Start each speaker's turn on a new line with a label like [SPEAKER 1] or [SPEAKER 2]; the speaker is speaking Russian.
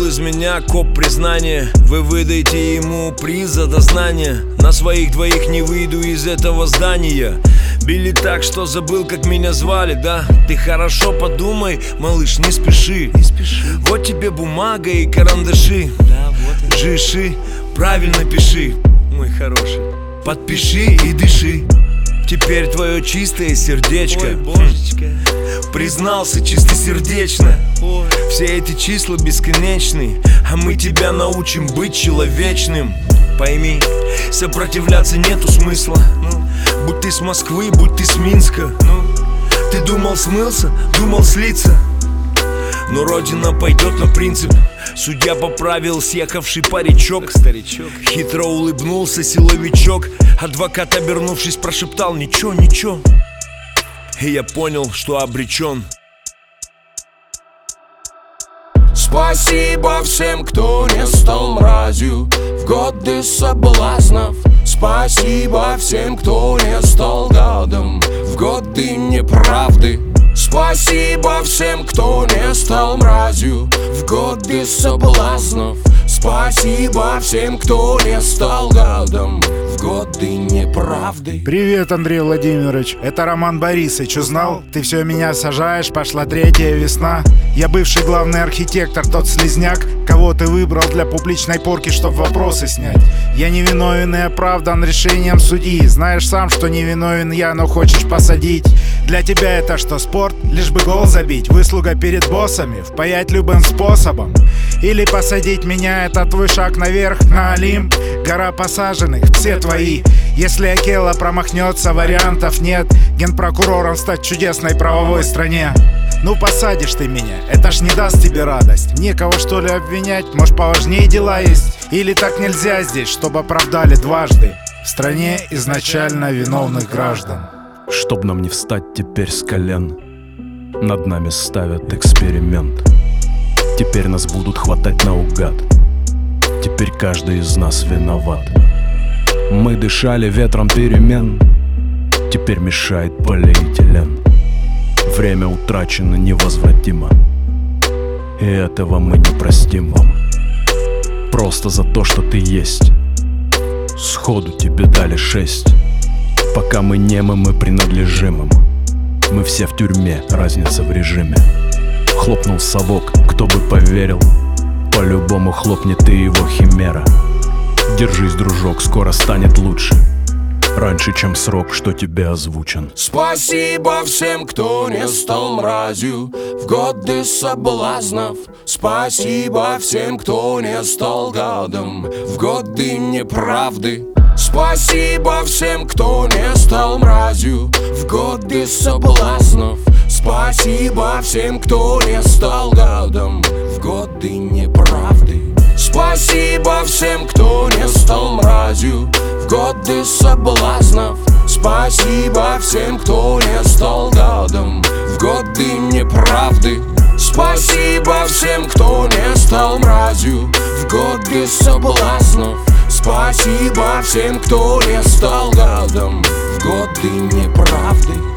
[SPEAKER 1] из меня коп признания. Вы выдайте ему приз за дознание. На своих двоих не выйду из этого здания. Били так, что забыл, как меня звали, да? Ты хорошо подумай, малыш, не спеши. Вот тебе бумага и карандаши. Жиши, правильно пиши, мой хороший. Подпиши и дыши. Теперь твое чистое сердечко. Ой, божечка. Признался чистосердечно. Ой. Все эти числа бесконечны, а мы тебя научим быть человечным. Пойми, сопротивляться нету смысла. Будь ты с Москвы, будь ты с Минска. Ты думал смылся, думал слиться. Но родина пойдет на принцип. Судья поправил съехавший паричок. Старичок. Хитро улыбнулся силовичок. Адвокат, обернувшись, прошептал: ничего, ничего. И я понял, что обречен.
[SPEAKER 2] Спасибо всем, кто не стал мразью в годы соблазнов. Спасибо всем, кто не стал гадом в годы неправды. Спасибо всем, кто не стал мразью в годы соблазнов. Спасибо всем, кто не стал гадом в годы неправды.
[SPEAKER 3] Привет, Андрей Владимирович, это Роман Борисович. Узнал? Ты все меня сажаешь, пошла третья весна. Я бывший главный архитектор, тот слизняк, кого ты выбрал для публичной порки, чтоб вопросы снять. Я невиновен и оправдан решением судьи. Знаешь сам, что невиновен я, но хочешь посадить. Для тебя это что, спорт? Лишь бы гол забить, выслуга перед боссами, впаять любым способом. Или посадить меня, это твой шаг наверх, на Олимп. Гора посаженных, все твои. Если Акела промахнется, вариантов нет. Генпрокурором стать в чудесной правовой стране. Ну посадишь ты меня, это ж не даст тебе радость. Некого что ли обвинять, может поважнее дела есть. Или так нельзя здесь, чтобы оправдали дважды в стране изначально виновных граждан.
[SPEAKER 4] Чтоб нам не встать теперь с колен, над нами ставят эксперимент. Теперь нас будут хватать наугад. Теперь каждый из нас виноват. Мы дышали ветром перемен. Теперь мешает полиэтилен. Время утрачено невозвратимо, и этого мы не простим вам. Просто за то, что ты есть. Сходу тебе дали 6. Пока мы немы, мы принадлежим им. Мы все в тюрьме, разница в режиме. Хлопнул совок, кто бы поверил. По-любому хлопнет ты его химера. Держись, дружок, скоро станет лучше. Раньше, чем срок, что тебе озвучен.
[SPEAKER 2] Спасибо всем, кто не стал мразью в годы соблазнов. Спасибо всем, кто не стал гадом в годы неправды. Спасибо всем, кто не стал мразью в годы соблазнов. Спасибо всем, кто не стал гадом в годы неправды. Спасибо всем, кто не стал мразью в годы соблазнов. Спасибо всем, кто не стал гадом в годы неправды. Спасибо всем, кто не стал мразью в годы соблазнов. Спасибо всем, кто не стал гадом в годы неправды.